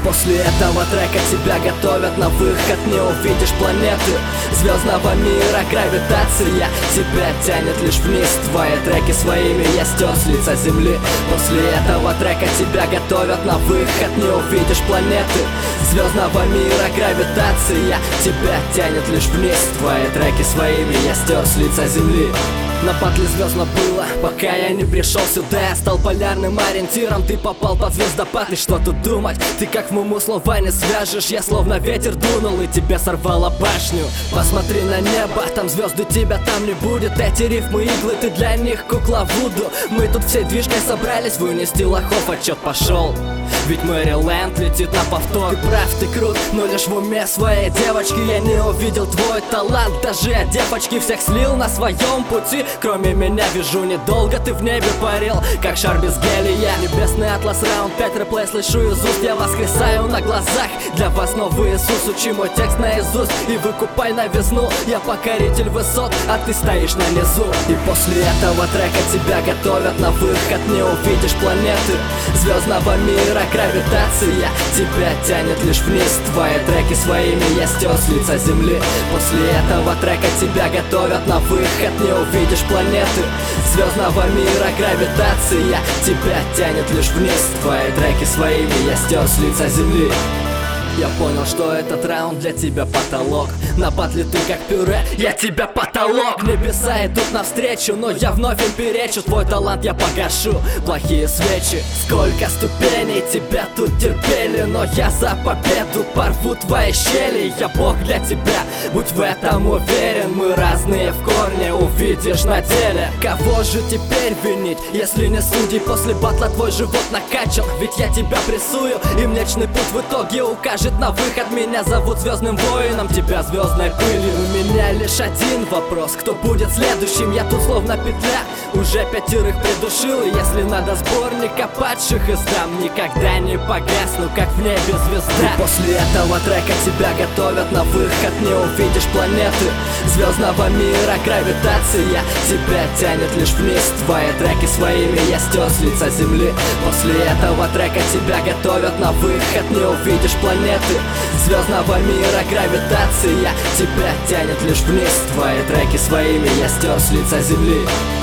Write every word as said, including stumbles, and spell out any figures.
после этого трека тебя готовят на выход. Не увидишь планеты звездного мира, гравитация тебя тянет лишь вниз. Твои треки своими я стер с лица земли. После этого трека тебя готовят на выход. Не увидишь планеты звездного мира, гравитация тебя тянет лишь вниз. Твои треки своими я стер с лица земли. На батле звездно было, пока я не пришел сюда. Я стал полярным ориентиром, ты попал под звездопад. И что тут думать, ты как в муму слова не свяжешь. Я словно ветер дунул и тебя сорвало башню. Посмотри на небо, там звезды тебя там не будет. Эти рифмы иглы, ты для них кукла Вуду. Мы тут всей движкой собрались вынести лохов, отчет пошел. Ведь Мэриленд летит на повтор. Ты прав, ты крут, но лишь в уме своей девочки. Я не увидел твой талант, даже от девочки всех слил на своем пути. Кроме меня вижу недолго, ты в небе парил, как шар без гелия. Небесный атлас, раунд пять, реплей слышу из уст. Я воскресаю на глазах, для вас новый Иисус. Учи мой текст наизусть и выкупай новизну. Я покоритель высот, а ты стоишь на низу. И после этого трека тебя готовят на выход. Не увидишь планеты звездного мира, гравитация тебя тянет лишь вниз. Твои треки своими я стер с лица земли. После этого трека тебя готовят на выход. Не увидишь планеты звездного мира, гравитация тебя тянет лишь вниз. Твои треки своими я стер с лица земли. Я понял, что этот раунд для тебя потолок. На батле ты как пюре, я тебя потолок. Небеса идут навстречу, но я вновь им перечу. Твой талант я погашу, плохие свечи. Сколько ступеней тебя тут терпели, но я за победу порву твои щели. Я бог для тебя, будь в этом уверен. Мы разные в корне, увидишь на деле. Кого же теперь винить, если не судей? После батла твой живот накачал, ведь я тебя прессую. И Млечный Путь в итоге укажет на выход. Меня зовут Звездным Воином, тебя звездной пылью. У меня лишь один вопрос, кто будет следующим? Я тут словно петля, уже пятерых придушил. И если надо сборника падших издам, никогда не погасну, как в небе звезда. И после этого трека тебя готовят на выход. Не увидишь планеты звездного мира, гравитация тебя тянет лишь вниз. Твои треки своими я стер с лица земли. После этого трека тебя готовят на выход. Не увидишь планеты звездного мира, гравитация тебя тянет лишь вниз. Твои треки своими я стер с лица земли.